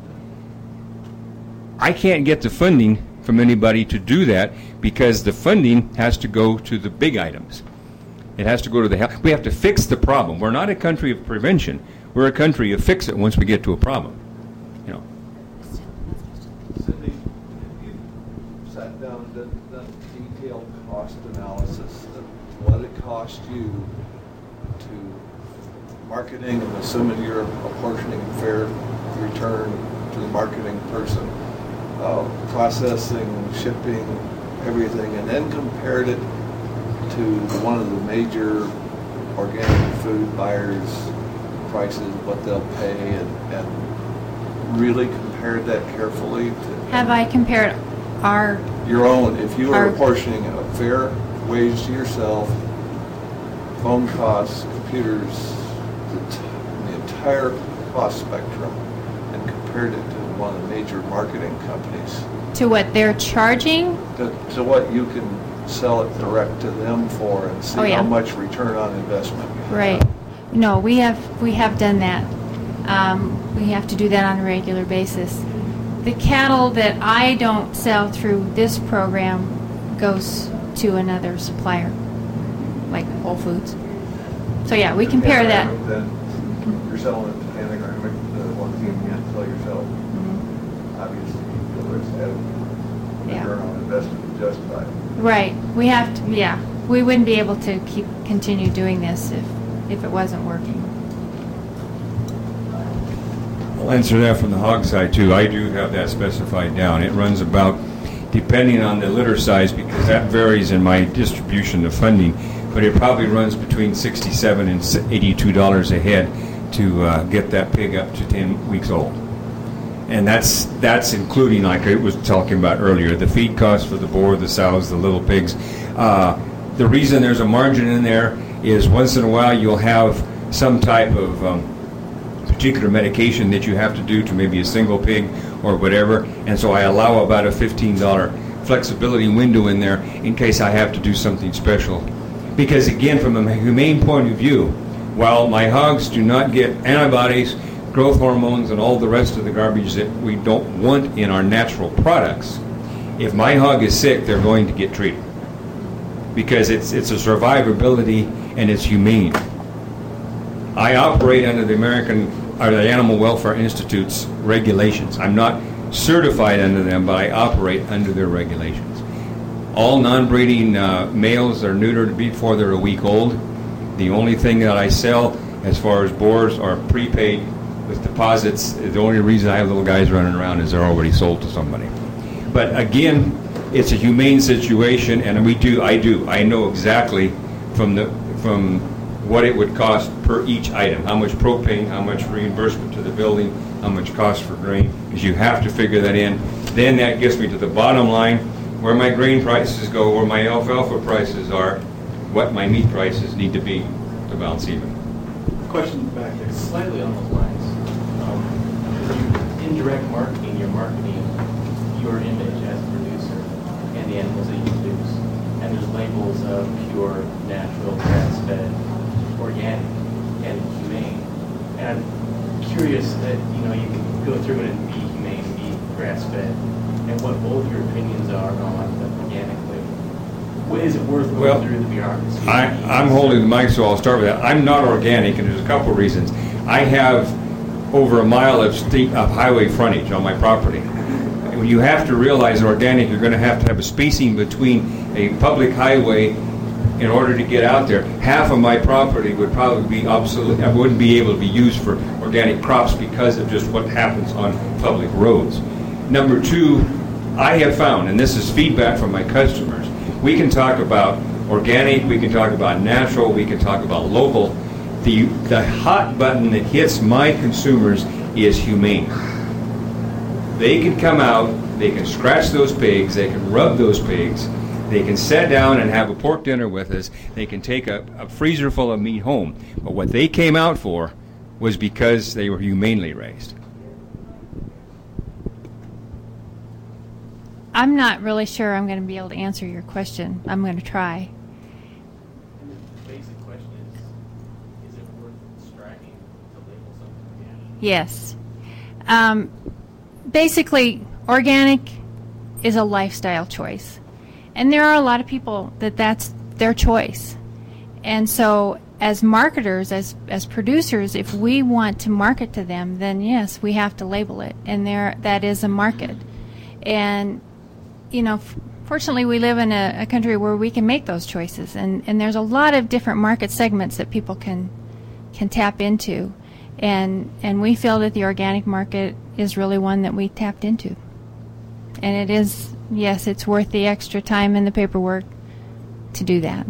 I can't get the funding from anybody to do that because the funding has to go to the big items. It has to go to the health. We have to fix the problem. We're not a country of prevention. We're a country of fix it once we get to a problem. You know. Cindy, you sat down and did that detailed cost analysis of what it cost you to marketing, and assuming you're apportioning a fair return to the marketing person, uh, processing, shipping, everything, and then compared it to one of the major organic food buyers' prices, what they'll pay, and, and really compared that carefully to Have I compared our your own, if you our, are apportioning a fair wage to yourself, phone costs, computers, the, t- the entire cost spectrum, and compared it to one of the major marketing companies. To what they're charging? To, to what you can sell it direct to them for and see Oh, yeah. how much return on investment you have. Right. No, we have we have done that. Um, we have to do that on a regular basis. The cattle that I don't sell through this program goes to another supplier, like Whole Foods. So yeah, we compare that. Then you're selling it to Panagram, the one thing you have to sell yourself. Mm-hmm. Obviously, you feel there's added Yeah. return on investment to justify it. Right. We have to. Yeah. We wouldn't be able to keep continue doing this if if it wasn't working. I'll answer that from the hog side too. I do have that specified down. It runs about, depending on the litter size, because that varies in my distribution of funding, but it probably runs between sixty-seven dollars and eighty-two dollars a head to uh, get that pig up to ten weeks old. And that's that's including, like I was talking about earlier, the feed costs for the boar, the sows, the little pigs. Uh, the reason there's a margin in there is once in a while you'll have some type of um, particular medication that you have to do to maybe a single pig or whatever, and so I allow about a fifteen dollar flexibility window in there in case I have to do something special. Because again, from a humane point of view, while my hogs do not get antibodies, growth hormones, and all the rest of the garbage that we don't want in our natural products, if my hog is sick, they're going to get treated. Because it's it's a survivability and it's humane. I operate under the American or the Animal Welfare Institute's regulations. I'm not certified under them, but I operate under their regulations. All non-breeding uh, males are neutered before they're a week old. The only thing that I sell as far as boars are prepaid with deposits. The only reason I have little guys running around is they're already sold to somebody. But again, it's a humane situation, and we do, I do, I know exactly from the from what it would cost per each item, how much propane, how much reimbursement to the building, how much cost for grain, because you have to figure that in. Then that gets me to the bottom line, where my grain prices go, where my alfalfa prices are, what my meat prices need to be to balance even. Question back there, slightly on those lines. Um, you indirect marketing, you're marketing your image as a producer and the animals that you produce. And there's labels of pure, natural, grass-fed, organic, and humane. And I'm curious that, you know, you can go through it and be humane, be grass-fed, and what both your opinions are on the organic label. What is it worth going Well, through the bureaucracy? I, I'm holding the mic, so I'll start with that. I'm not organic, and there's a couple of reasons. I have over a mile of state of highway frontage on my property. And you have to realize organic, you're going to have to have a spacing between a public highway in order to get out there. Half of my property would probably be obsolete. I wouldn't be able to be used for organic crops because of just what happens on public roads. Number two, I have found, and this is feedback from my customers, we can talk about organic, we can talk about natural, we can talk about local. The, the hot button that hits my consumers is humane. They can come out, they can scratch those pigs, they can rub those pigs, they can sit down and have a pork dinner with us, they can take a, a freezer full of meat home. But what they came out for was because they were humanely raised. I'm not really sure I'm going to be able to answer your question. I'm going to try. The basic question is, is it worth striking to label something organic? Yes. Um, basically, organic is a lifestyle choice. And there are a lot of people that that's their choice. And so as marketers, as, as producers, if we want to market to them, then yes, we have to label it. And there, that is a market. And, you know, f- fortunately we live in a, a country where we can make those choices. And, and there's a lot of different market segments that people can can tap into. And, and we feel that the organic market is really one that we tapped into. And it is, yes, it's worth the extra time and the paperwork to do that.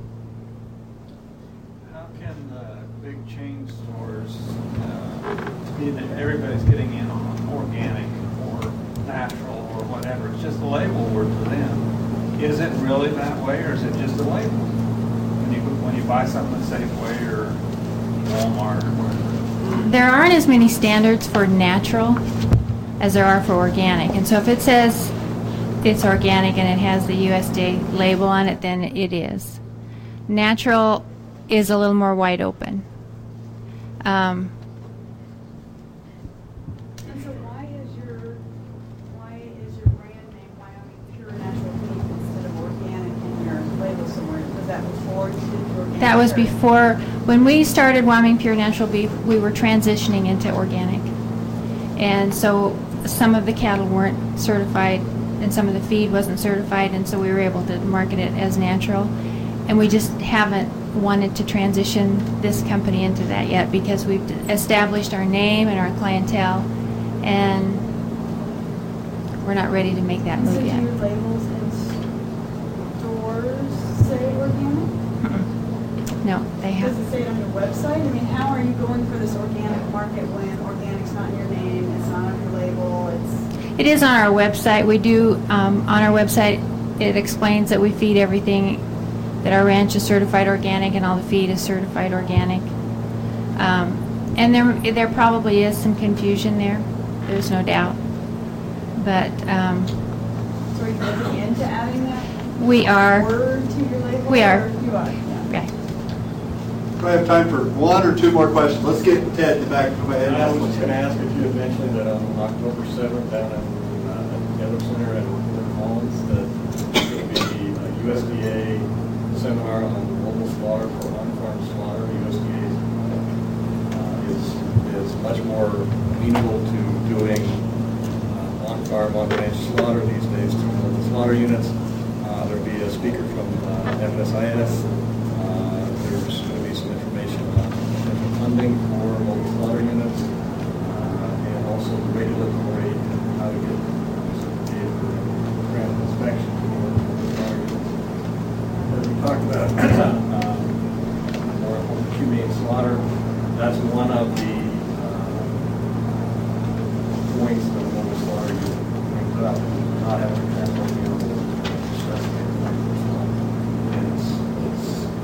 How can uh, big chain stores uh, be that everybody's getting in on organic or natural or whatever? It's just a label word to them. Is it really that way, or is it just a label? When you when you buy something at Safeway or Walmart or whatever. There aren't as many standards for natural as there are for organic. And so if it says it's organic and it has the U S D A label on it, then it is. Natural is a little more wide open. Um, And so why is your, why is your brand name Wyoming Pure Natural Beef instead of organic in your label somewhere? Was that before you did the organic? that was or- before, when we started Wyoming Pure Natural Beef, we were transitioning into organic. And so some of the cattle weren't certified and some of the feed wasn't certified, and so we were able to market it as natural. And we just haven't wanted to transition this company into that yet because we've established our name and our clientele, and we're not ready to make that So move do yet. your labels in stores say organic? No, they have. Does it say it on your website? I mean, how are you going for this organic market when organic's not in your name, it's not on your label, it's... It is on our website. We do, um, on our website, it explains that we feed everything, that our ranch is certified organic and all the feed is certified organic. Um, and there, there probably is some confusion there. There's no doubt. But um, So are you looking into adding that we are. word to your label? We are. or You are, yeah. Okay. Do I have time for one or two more questions? Let's get Ted in the back. Go ahead and I ask was one. just going to ask if you had mentioned that on October seventh down at uh, at the Gather Center at Fort Collins that there will be a U S D A seminar on global slaughter for on-farm slaughter. U S D A uh, is is much more amenable to doing uh, on-farm, on-ranch slaughter these days through local slaughter units. Uh, there'll be a speaker from uh, F S I S. Uh, there's going to be some information on potential funding for local slaughter units, uh, and also the regulatory and how to get certificated for grant inspection for local slaughter units. As we talked about, uh, more humane slaughter, that's one of the uh, points that local slaughter unit brings up, not having to transport the animals necessitated by the slaughter. And it's, it's,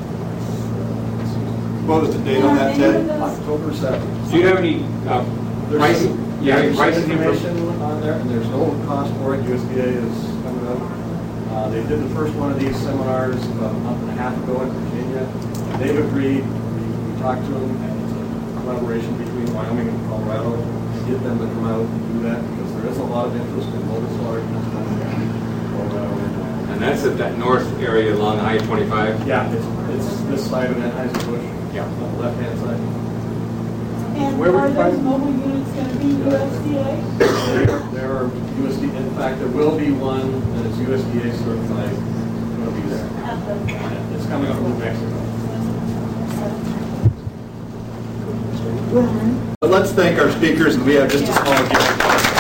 it's, uh, What was the date on that, Ted? October seventh. Do you have any uh, There's pricing? some- Yeah, there's pricing some information? information on there, and there's no cost for it. U S D A is coming up. Uh, they did the first one of these seminars about a month and a half ago in Virginia. They've agreed. We, we talked to them, and it's a collaboration between Wyoming and Colorado to get them to come out and do that because there is a lot of interest in local slaughter units down there in Colorado and And that's at that north area along I twenty-five? Yeah, it's, it's this side of Anheuser-Busch, Yeah. on the left-hand side. And Where are we those find- mobile units going to be U S D A? There there are U S D A, in fact, there will be one that is U S D A certified, will be there. Yeah, it's coming up from New Mexico. But let's thank our speakers, and we have just a small gift.